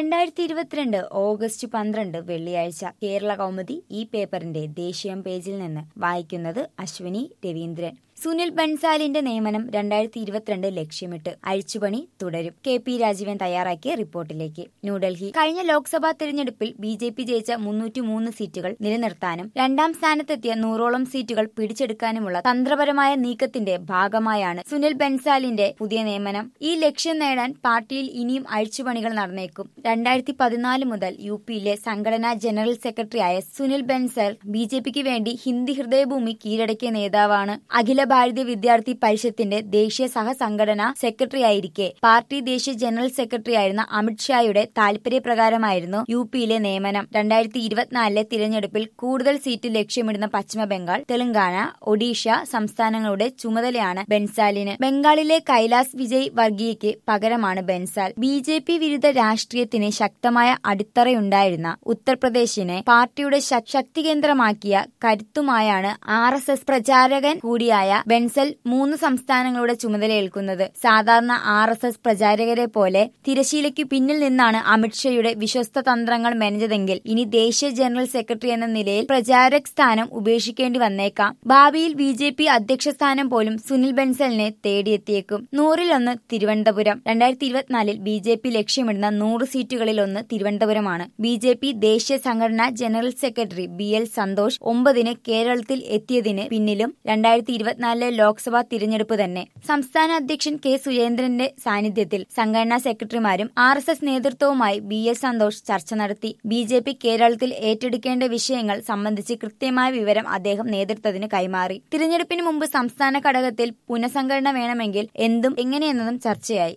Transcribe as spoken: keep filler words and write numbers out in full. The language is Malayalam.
രണ്ടായിരത്തി ഇരുപത്തിരണ്ട് ഓഗസ്റ്റ് പന്ത്രണ്ട് വെള്ളിയാഴ്ച കേരള കൗമുദി ഈ പേപ്പറിന്റെ ദേശീയം പേജിൽ നിന്ന് വായിക്കുന്നത് അശ്വിനി രവീന്ദ്രൻ. സുനിൽ ബൻസാലിന്റെ നിയമനം രണ്ടായിരത്തി ഇരുപത്തിരണ്ട് ലക്ഷ്യമിട്ട് അഴിച്ചുപണി തുടരും. കെ പി രാജീവൻ തയ്യാറാക്കിയ റിപ്പോർട്ടിലേക്ക്. ന്യൂഡൽഹി. കഴിഞ്ഞ ലോക്സഭാ തെരഞ്ഞെടുപ്പിൽ ബി ജെ പി ജയിച്ച മുന്നൂറ്റി മൂന്ന് സീറ്റുകൾ നിലനിർത്താനും രണ്ടാം സ്ഥാനത്തെത്തിയ നൂറോളം സീറ്റുകൾ പിടിച്ചെടുക്കാനുമുള്ള തന്ത്രപരമായ നീക്കത്തിന്റെ ഭാഗമായാണ് സുനിൽ ബൻസാലിന്റെ പുതിയ നിയമനം. ഈ ലക്ഷ്യം നേടാൻ പാർട്ടിയിൽ ഇനിയും അഴിച്ചുപണികൾ നടന്നേക്കും. രണ്ടായിരത്തി പതിനാല് മുതൽ യു പിയിലെ സംഘടനാ ജനറൽ സെക്രട്ടറിയായ സുനിൽ ബൻസാൽ ബി ജെ പിക്ക് വേണ്ടി ഹിന്ദി ഹൃദയഭൂമി കീഴടക്കിയ നേതാവാണ്. അഖില ഭാരതീയ വിദ്യാർത്ഥി പരിഷത്തിന്റെ ദേശീയ സഹസംഘടനാ സെക്രട്ടറിയായിരിക്കെ പാർട്ടി ദേശീയ ജനറൽ സെക്രട്ടറിയായിരുന്ന അമിത്ഷായുടെ താൽപര്യപ്രകാരമായിരുന്നു യു പിയിലെ നിയമനം. രണ്ടായിരത്തി ഇരുപത്തിനാലിലെ തിരഞ്ഞെടുപ്പിൽ കൂടുതൽ സീറ്റ് ലക്ഷ്യമിടുന്ന പശ്ചിമബംഗാൾ, തെലങ്കാന, ഒഡീഷ സംസ്ഥാനങ്ങളുടെ ചുമതലയാണ് ബൻസാലിന്. ബംഗാളിലെ കൈലാസ് വിജയ് വർഗീയയ്ക്ക് പകരമാണ് ബൻസാൽ. ബി ജെ പി വിരുദ്ധ രാഷ്ട്രീയത്തിന് ശക്തമായ അടിത്തറയുണ്ടായിരുന്ന ഉത്തർപ്രദേശിനെ പാർട്ടിയുടെ ശക്തികേന്ദ്രമാക്കിയ കരുത്തുമായാണ് ആർ എസ് എസ് പ്രചാരകൻ കൂടിയായ ബൻസൽ മൂന്ന് സംസ്ഥാനങ്ങളുടെ ചുമതലയേൽക്കുന്നത്. സാധാരണ ആർ എസ് എസ് പ്രചാരകരെ പോലെ തിരശീലയ്ക്കു പിന്നിൽ നിന്നാണ് അമിത്ഷായുടെ വിശ്വസ്ത തന്ത്രങ്ങൾ മെനഞ്ഞതെങ്കിൽ ഇനി ദേശീയ ജനറൽ സെക്രട്ടറി എന്ന നിലയിൽ പ്രചാരക് സ്ഥാനം ഉപേക്ഷിക്കേണ്ടി വന്നേക്കാം. ഭാവിയിൽ ബി ജെ പി അധ്യക്ഷ സ്ഥാനം പോലും സുനിൽ ബൻസലിനെ തേടിയെത്തിയേക്കും. നൂറിലൊന്ന് തിരുവനന്തപുരം. രണ്ടായിരത്തി ഇരുപത്തിനാലിൽ ബി ജെ പി ലക്ഷ്യമിടുന്ന നൂറ് സീറ്റുകളിൽ ഒന്ന് തിരുവനന്തപുരമാണ്. ബി ജെ പി ദേശീയ സംഘടനാ ജനറൽ സെക്രട്ടറി ബി എൽ സന്തോഷ് ഒമ്പതിന് കേരളത്തിൽ എത്തിയതിന് പിന്നിലും രണ്ടായിരത്തി ഇരുപത്തിനാലിലെ ലോക്സഭാ തിരഞ്ഞെടുപ്പ് തന്നെ. സംസ്ഥാന അധ്യക്ഷൻ കെ സുരേന്ദ്രന്റെ സാന്നിധ്യത്തിൽ സംഘടനാ സെക്രട്ടറിമാരും ആർ എസ് എസ് നേതൃത്വവുമായി ബി എൽ സന്തോഷ് ചർച്ച നടത്തി. ബി ജെ പി കേരളത്തിൽ ഏറ്റെടുക്കേണ്ട വിഷയങ്ങൾ സംബന്ധിച്ച് കൃത്യമായ വിവരം അദ്ദേഹം നേതൃത്വത്തിന് കൈമാറി. തിരഞ്ഞെടുപ്പിന് മുമ്പ് സംസ്ഥാന ഘടകത്തിൽ പുനഃസംഘടന വേണമെങ്കിൽ എന്തും എങ്ങനെയെന്നതും ചർച്ചയായി.